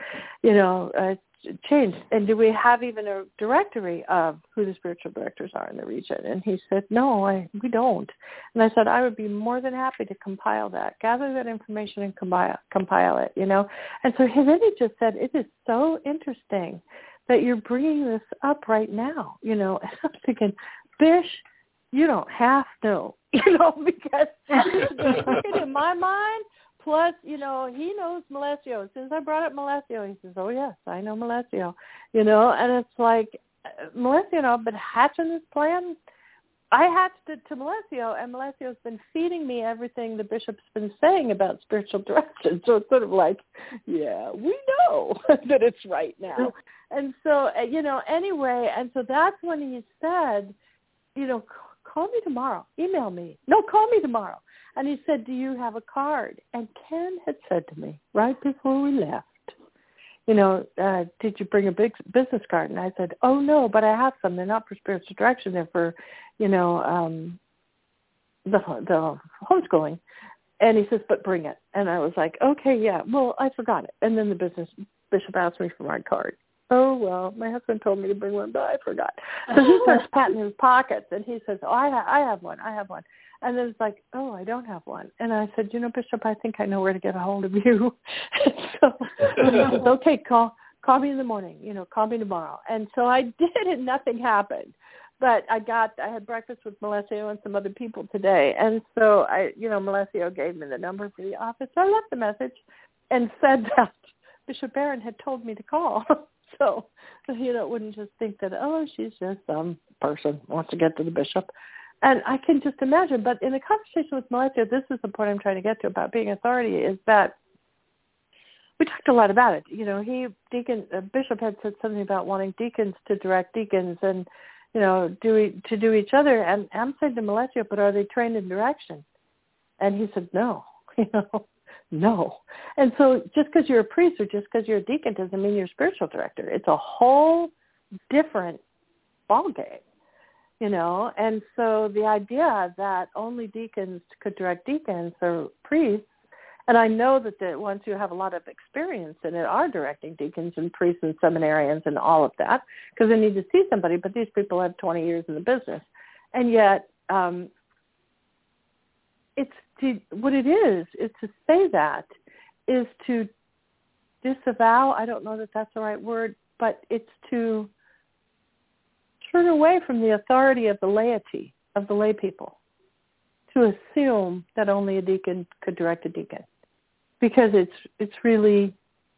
changed. And do we have even a directory of who the spiritual directors are in the region? And he said, no, we don't. And I said, I would be more than happy to compile that, gather that information and compile it, And so then he just said, it is so interesting that you're bringing this up right now, And I'm thinking, Bish, you don't have to, because in my mind, plus, he knows Malesio. As soon as I brought up Malesio, he says, oh, yes, I know Malesio, and it's like, Malesio, I've been hatching this plan. I hatched it to Malesio, and Malesio's been feeding me everything the bishop's been saying about spiritual direction. So it's sort of like, yeah, we know that it's right now. And so, anyway, and so that's when he said, call me tomorrow. Email me. No, call me tomorrow. And he said, do you have a card? And Ken had said to me right before we left, did you bring a big business card? And I said, oh, no, but I have some. They're not for spiritual direction. They're for, the homeschooling. And he says, but bring it. And I was like, okay, yeah. Well, I forgot it. And then the bishop asked me for my card. Oh, well, my husband told me to bring one, but I forgot. So he starts patting his pockets, and he says, oh, I have one. And then it's like, oh, I don't have one. And I said, Bishop, I think I know where to get a hold of you. So he says, okay, call me in the morning, call me tomorrow. And so I did, and nothing happened. But I had breakfast with Malesio and some other people today. And so Malesio gave me the number for the office. So I left the message and said that Bishop Barron had told me to call. So, wouldn't just think that, oh, she's just some person who wants to get to the bishop. And I can just imagine. But in the conversation with Malesio, this is the point I'm trying to get to about being authority, is that we talked a lot about it. Bishop had said something about wanting deacons to direct deacons and, to do each other. And I'm saying to Malesio, but are they trained in direction? And he said, no, no. And so just because you're a priest or just because you're a deacon doesn't mean you're a spiritual director. It's a whole different ballgame, And so the idea that only deacons could direct deacons or priests, and I know that the ones who have a lot of experience in it are directing deacons and priests and seminarians and all of that because they need to see somebody, but these people have 20 years in the business. And yet what it is to say that is to disavow, I don't know that that's the right word, but it's to turn away from the authority of the laity, of the lay people, to assume that only a deacon could direct a deacon. Because it's really,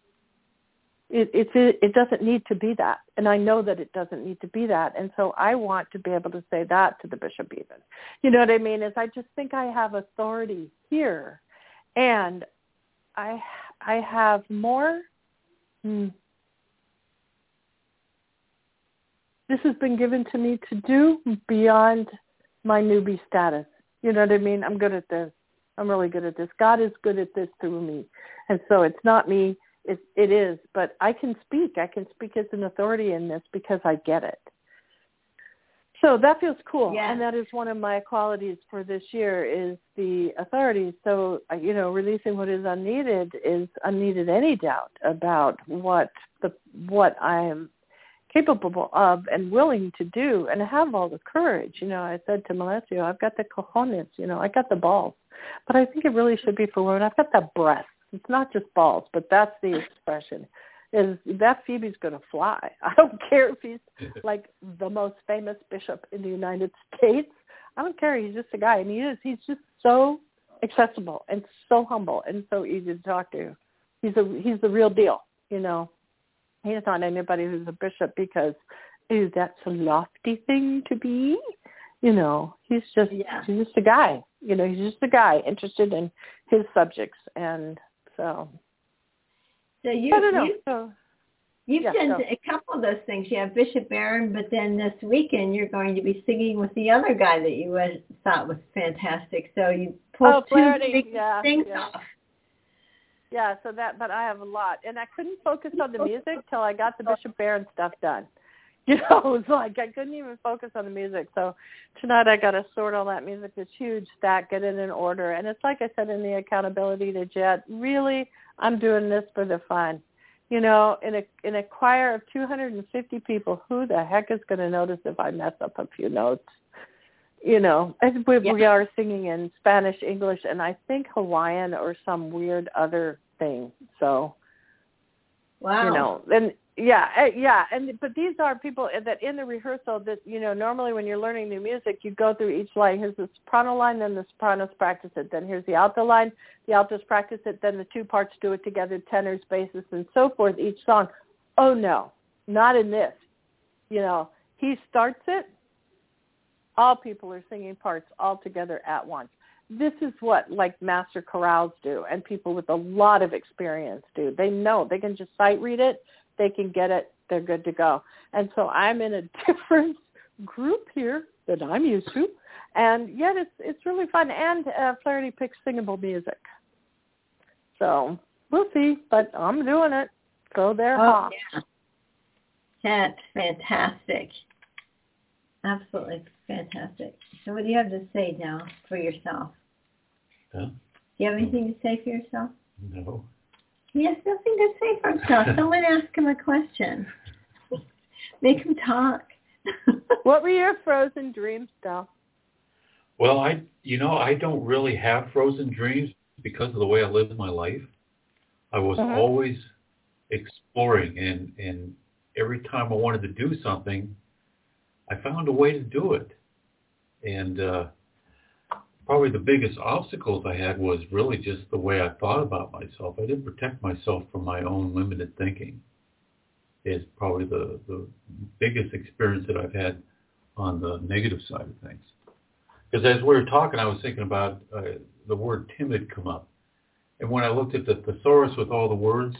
it doesn't need to be that. And I know that it doesn't need to be that. And so I want to be able to say that to the bishop even. You know what I mean? Is I just think I have authority here. And I have more, this has been given to me to do beyond my newbie status. You know what I mean? I'm good at this. I'm really good at this. God is good at this through me. And so it's not me. It is. But I can speak. I can speak as an authority in this because I get it. So that feels cool. Yeah. And that is one of my qualities for this year is the authority. So, releasing what is unneeded any doubt about what I am capable of and willing to do, and I have all the courage. I said to Malesio, I've got the cojones, I got the balls. But I think it really should be for women. I've got that breath. It's not just balls, but that's the expression. Is that Phoebe's going to fly. I don't care if he's like the most famous bishop in the United States. I don't care. He's just a guy, and he is. He's just so accessible and so humble and so easy to talk to. He's the real deal, He's not anybody who's a bishop because, that's a lofty thing to be. He's just a guy, You know, he's just a guy interested in his subjects, and so. So you've done a couple of those things. You have Bishop Barron, but then this weekend you're going to be singing with the other guy that you thought was fantastic. So you pulled two big things off. Yeah, but I have a lot. And I couldn't focus on the music till I got the Bishop Barron stuff done. You know, it was like I couldn't even focus on the music. So tonight I got to sort all that music, this huge stack, get it in order. And it's like I said in the accountability to Jet, really, I'm doing this for the fun. You know, in a choir of 250 people, who the heck is going to notice if I mess up a few notes? You know, we are singing in Spanish, English, and I think Hawaiian or some weird other thing. So, wow. You know, but these are people that in the rehearsal that, you know, normally when you're learning new music, you go through each line. Here's the soprano line, then the sopranos practice it. Then here's the alto line, the altos practice it. Then the two parts do it together, tenors, basses, and so forth, each song. Oh, no, not in this. You know, he starts it. All people are singing parts all together at once. This is what, like, master chorales do and people with a lot of experience do. They know. They can just sight read it. They can get it. They're good to go. And so I'm in a different group here that I'm used to. And yet it's really fun. And Flaherty picks singable music. So we'll see. But I'm doing it. So they're hot. Yeah. That's fantastic. Absolutely fantastic. So what do you have to say now for yourself? Huh? Do you have anything to say for yourself? No. He has nothing to say for himself. Someone ask him a question. Make him talk. What were your frozen dreams, Del? Well, I don't really have frozen dreams because of the way I live my life. I was always exploring, and every time I wanted to do something, I found a way to do it. And probably the biggest obstacles I had was really just the way I thought about myself. I didn't protect myself from my own limited thinking. Is probably the biggest experience that I've had on the negative side of things. Because as we were talking, I was thinking about the word timid come up. And when I looked at the thesaurus with all the words,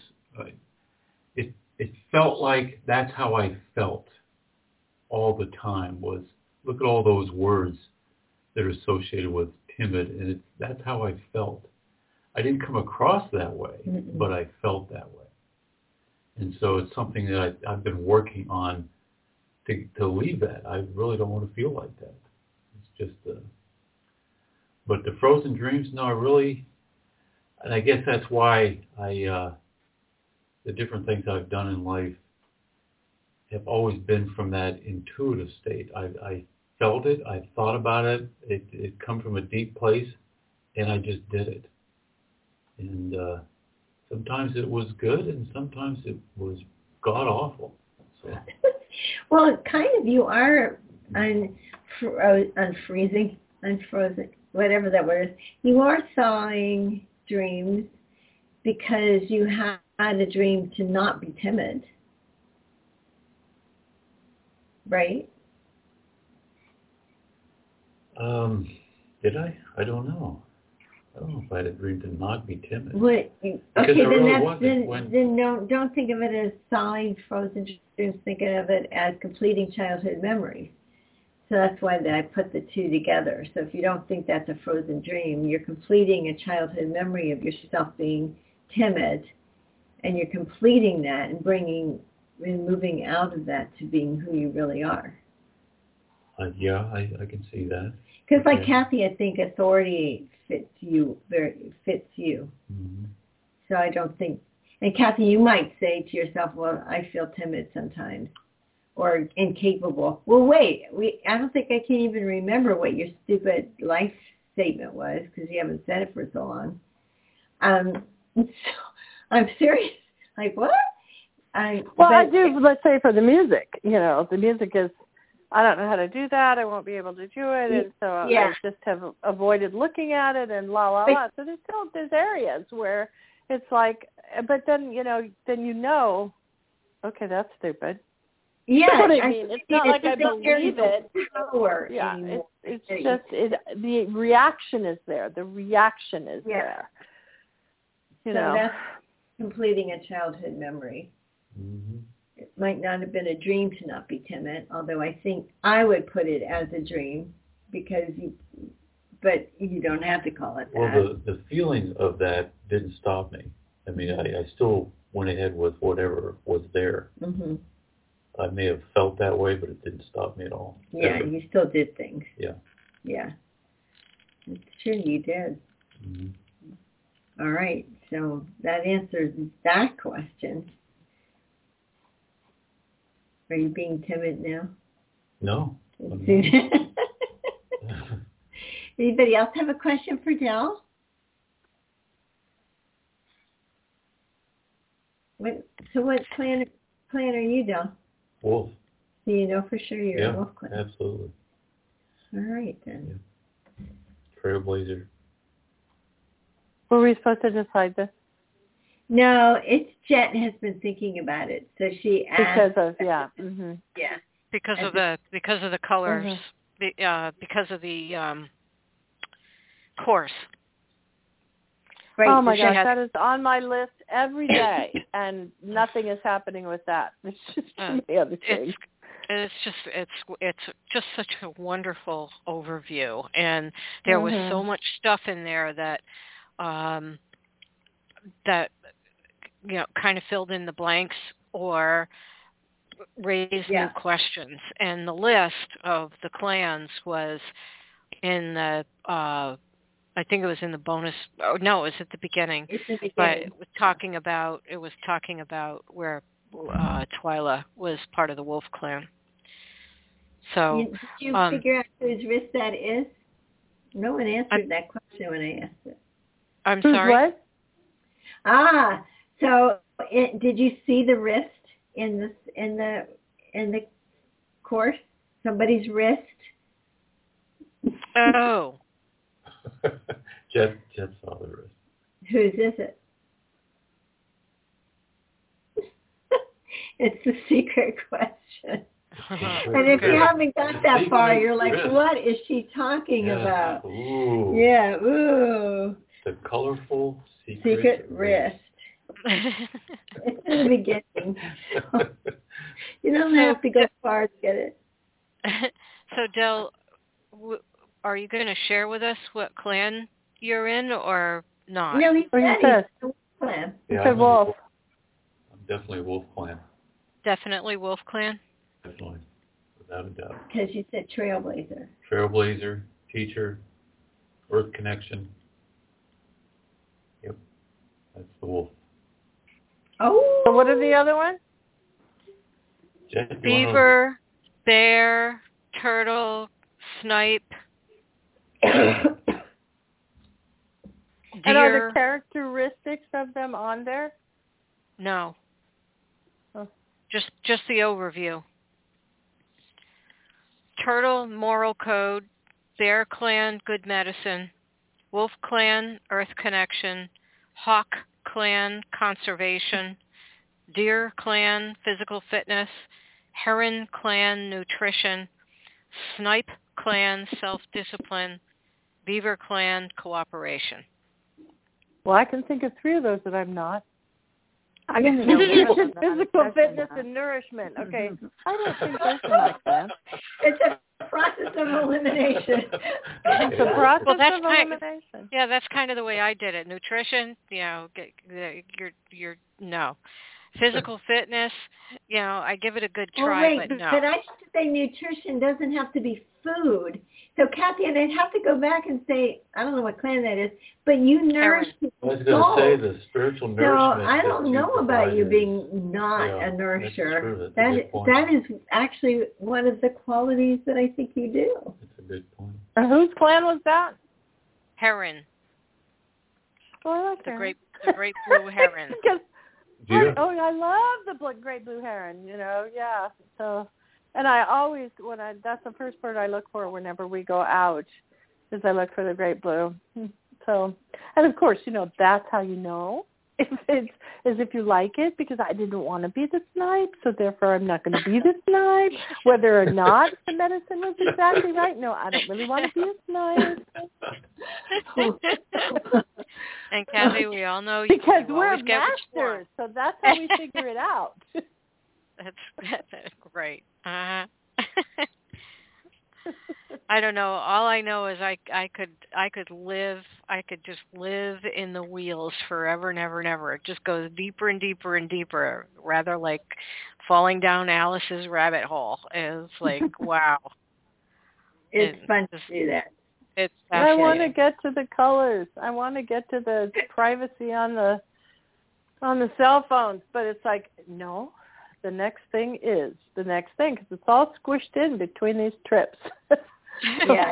it felt like that's how I felt all the time, was look at all those words that are associated with timid, and that's how I felt. I didn't come across that way, but I felt that way. And so it's something that I've been working on to leave that. I really don't want to feel like that. It's just, but the frozen dreams, no, I really, and I guess that's why the different things I've done in life have always been from that intuitive state. I felt it, I thought about it, it come from a deep place, and I just did it. And sometimes it was good, and sometimes it was god-awful. So. Well, kind of you are unfrozen, whatever that word is. You are sawing dreams because you had a dream to not be timid. Right? Did I? I don't know. I don't know if I had a dream to not be timid. Okay, then don't think of it as solid frozen dreams. Think of it as completing childhood memories. So that's why I put the two together. So if you don't think that's a frozen dream, you're completing a childhood memory of yourself being timid, and you're completing that and moving out of that to being who you really are. Yeah, I can see that. Because like Kathy, I think authority fits you. Mm-hmm. So I don't think, and Kathy, you might say to yourself, well, I feel timid sometimes or incapable. Well, wait, I don't think I can even remember what your stupid life statement was because you haven't said it for so long. So I'm serious. Like, what? I do, let's say for the music, the music is, I don't know how to do that. I won't be able to do it. And so I just have avoided looking at it and la, la, la. So there's areas where it's like, but then, okay, that's stupid. Yeah, That's what I mean. It's not like I believe it. Power Yeah, anymore. it's just the reaction is there. The reaction is there. You know, that's completing a childhood memory. Mm-hmm. It might not have been a dream to not be timid, although I think I would put it as a dream but you don't have to call it that. Well, the feeling of that didn't stop me. I mean, I still went ahead with whatever was there. Mm-hmm. I may have felt that way, but it didn't stop me at all. Yeah, you still did things. Yeah. Yeah. It's true, you did. Mm-hmm. All right, so that answers that question. Are you being timid now? No. Anybody else have a question for Del? What clan are you, Del? Wolf. Do you know for sure you're a wolf clan? Absolutely. All right, then. Yeah. Trailblazer. were we supposed to decide this? No, it's Jet has been thinking about it, so she asked. Because of yeah. Because of the colors, because of the course. Right, oh my so gosh, that is on my list every day, and nothing is happening with that. It's just too many other things. It's just such a wonderful overview, and there was so much stuff in there that kind of filled in the blanks or raised new questions. And the list of the clans was in the I think it was in the bonus. Oh, no, it was at the beginning. It's the beginning. But it was talking about where Twyla was part of the Wolf Clan. So did you figure out whose wrist that is? No one answered that question when I asked it. I'm sorry. What? So did you see the wrist in the course? Somebody's wrist. Oh. Jet saw the wrist. Whose is it? It's the secret question. And if you haven't got that far, you're like, what is she talking about? Ooh. Yeah, ooh. The colorful secret wrist. It's in the beginning. So you don't have to go far to get it. So, Del, are you going to share with us what clan you're in or not? No, he said he's Wolf Clan. He said Wolf. I'm definitely Wolf Clan. Definitely Wolf Clan? Definitely, without a doubt. Because you said Trailblazer. Trailblazer, Teacher, Earth Connection. Yep, that's the Wolf. Oh. So what are the other ones? Beaver, bear, turtle, snipe, and are deer. the characteristics of them on there? No. Oh. Just the overview. Turtle, moral code. Bear clan, good medicine. Wolf clan, earth connection. Hawk clan, conservation. Deer clan, physical fitness. Heron clan, nutrition. Snipe clan, self-discipline. Beaver clan, cooperation. Well, I can think of 3 of those that I'm not. I didn't know physical fitness and nourishment. Okay, I don't think those are my plan. It's a process of elimination. It's a process of elimination. Yeah, that's kind of the way I did it. Nutrition, you're no. Physical fitness, I give it a good try, but no. But I have to say nutrition doesn't have to be food. So, Kathy, and I'd have to go back and say, I don't know what clan that is, but you nourish people's I was going to say the spiritual nourishment. So I don't know about you being not a nourisher. That is actually one of the qualities that I think you do. That's a good point. Whose clan was that? Heron. Oh, I like the heron. great blue heron. I love the great blue heron, yeah. So, and I always, that's the first bird I look for whenever we go out, is I look for the great blue. So, and of course, that's how you know if you like it, because I didn't want to be the snipe, so therefore I'm not going to be the snipe. Whether or not the medicine was exactly right, no, I don't really want to be a snipe. And Kathy, we all know because you we're always get what you want. masters, so that's how we figure it out. That's great. Uh-huh. I don't know. All I know is I could just live in the wheels forever and ever and ever. It just goes deeper and deeper and deeper, rather like falling down Alice's rabbit hole. It's like, wow. It's fun to do that. It's I want to get to the colors. I want to get to the privacy on the cell phones, but it's like, no. The next thing because it's all squished in between these trips. Yeah.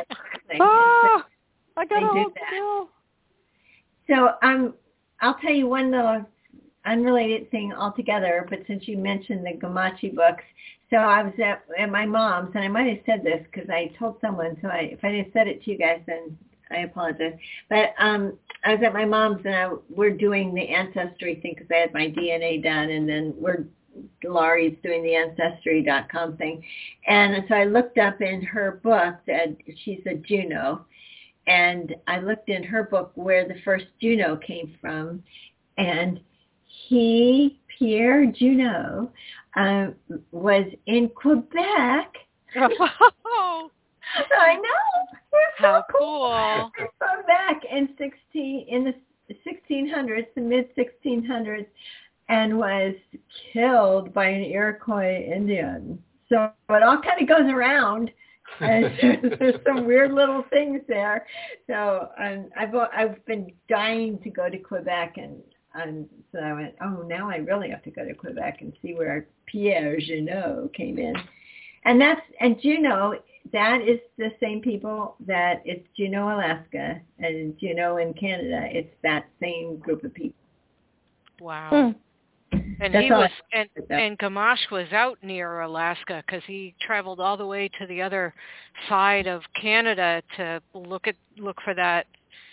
I got to hold still. So I'll tell you one little unrelated thing altogether, but since you mentioned the Gamache books, so I was at my mom's, and I might have said this because I told someone, so if I didn't said it to you guys, then I apologize. But I was at my mom's, and we're doing the ancestry thing because I had my DNA done, and then Laurie's doing the Ancestry.com thing. And so I looked up in her book that she's a Juno. And I looked in her book where the first Juno came from. And Pierre Junot, was in Quebec. Oh. I know. How cool. From back in the 1600s, the mid-1600s. And was killed by an Iroquois Indian. So it all kind of goes around. And there's some weird little things there. So I've been dying to go to Quebec, and so I went, oh, now I really have to go to Quebec and see where Pierre Junot came in. And Juneau, that is the same people that it's Juneau, Alaska, and Juneau in Canada. It's that same group of people. Wow. And he was, and Gamache was out near Alaska because he traveled all the way to the other side of Canada to look for that.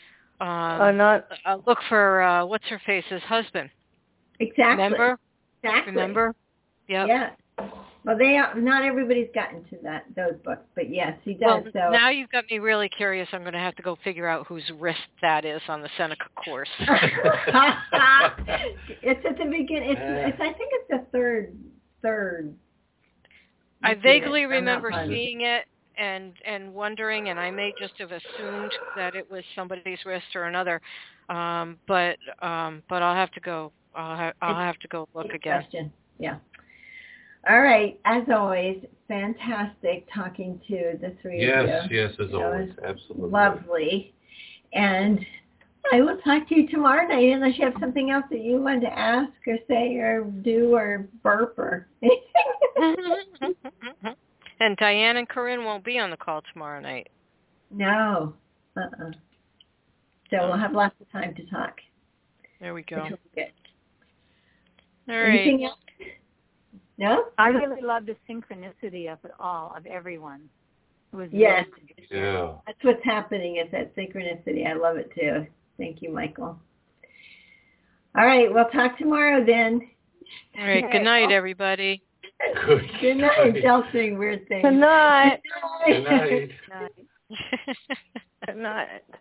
Look for what's her face's husband. Exactly. Remember? Exactly. Remember? Yep. Yeah. Well, not everybody's gotten to those books, but yes, he does. Well, so now you've got me really curious. I'm going to have to go figure out whose wrist that is on the Seneca course. It's at the beginning. I think it's the third. I vaguely remember seeing it and wondering, and I may just have assumed that it was somebody's wrist or another. But I'll have to go. I'll have to go look again. Question. Yeah. All right. As always, fantastic talking to the three of you. Yes, as always. Absolutely. Lovely. And I will talk to you tomorrow night unless you have something else that you want to ask or say or do or burp or anything. And Diane and Corinne won't be on the call tomorrow night. No. So we'll have lots of time to talk. There we go. Good. All right. Anything else? No? I really love the synchronicity of it all, of everyone. It was yes. Really yeah. That's what's happening is that synchronicity. I love it too. Thank you, Michael. All right. We'll talk tomorrow then. All right. Good night, everybody. Good night. They'll sing weird things. Good night. Good night. Good night. nice. Good night.